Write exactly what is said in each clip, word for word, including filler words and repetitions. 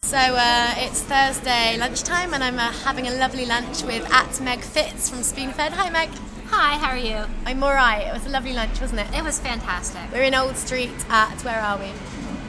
So uh, it's Thursday lunchtime and I'm uh, having a lovely lunch with at Meg Fitz from Spoonfed. Hi Meg. Hi, how are you? I'm alright. It was a lovely lunch, wasn't it? It was fantastic. We're in Old Street at, where are we?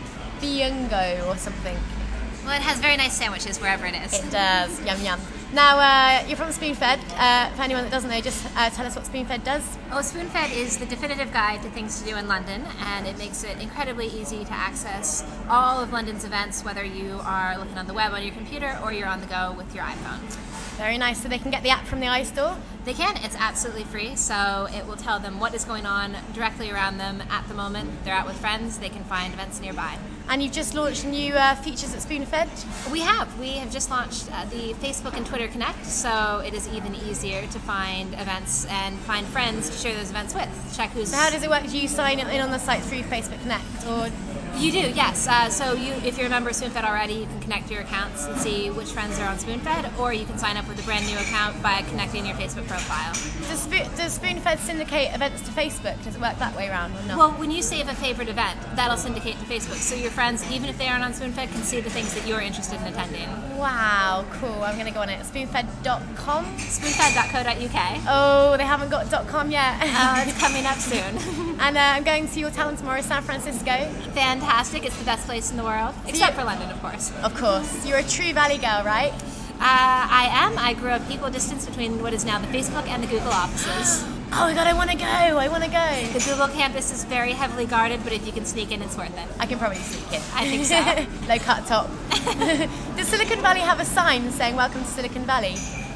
Biungo or something. Well, it has very nice sandwiches wherever it is. It does. Yum yum. Now, uh, you're from Spoonfed. Uh, for anyone that doesn't know, just uh, tell us what Spoonfed does. Oh, Spoonfed is the definitive guide to things to do in London, and it makes it incredibly easy to access all of London's events, whether you are looking on the web on your computer or you're on the go with your iPhone. Very nice. So they can get the app from the iStore? They can. It's absolutely free, so it will tell them what is going on directly around them at the moment. They're out with friends. They can find events nearby. And you've just launched new uh, features at Spoonfed? We have. We have just launched uh, the Facebook and Twitter Connect, so it is even easier to find events and find friends to share those events with. Check who's... So how does it work? Do you sign in on the site through Facebook Connect? Or You do, yes. Uh, so you, if you're a member of Spoonfed already, you can connect your accounts and see which friends are on Spoonfed, or you can sign up with a brand new account by connecting your Facebook profile. Does, Spo- does Spoonfed syndicate events to Facebook? Does it work that way around or not? Well, when you save a favorite event, that'll syndicate to Facebook, so your friends, even if they aren't on Spoonfed, can see the things that you're interested in attending. Wow, cool. I'm going to go on it. spoonfed dot com? spoonfed dot co dot U K. Oh, they haven't got .com yet. Uh, it's coming up soon. And uh, I'm going to your town tomorrow, San Francisco. Fantastic. It's the best place in the world, except for London, of course. Of course. You're a true Valley girl, right? Uh, I am. I grew up equal distance between what is now the Facebook and the Google offices. Oh my god, I want to go. I want to go. The Google campus is very heavily guarded, but if you can sneak in, it's worth it. I can probably sneak in. I think so. Low cut top. Does Silicon Valley have a sign saying welcome to Silicon Valley?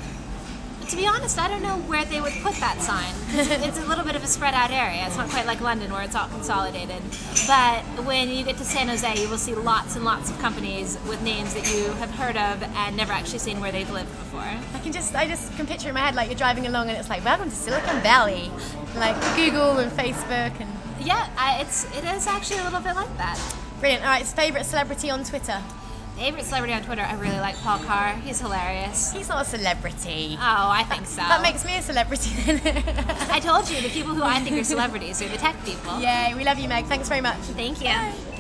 To be honest, I don't know where they would put that sign. It's a little bit of a spread out area. It's not quite like London where it's all consolidated. But when you get to San Jose, you will see lots and lots of companies with names that you have heard of and never actually seen where they've lived before. I can just, I just can picture in my head like you're driving along and it's like welcome to Silicon Valley, like Google and Facebook and. Yeah, I, it's it is actually a little bit like that. Brilliant. All right, favorite celebrity on Twitter. Favorite celebrity on Twitter, I really like Paul Carr. He's hilarious. He's not a celebrity. Oh, I think so. That makes me a celebrity then. I told you, the people who I think are celebrities are the tech people. Yay, we love you, Meg. Thanks very much. Thank you. Bye.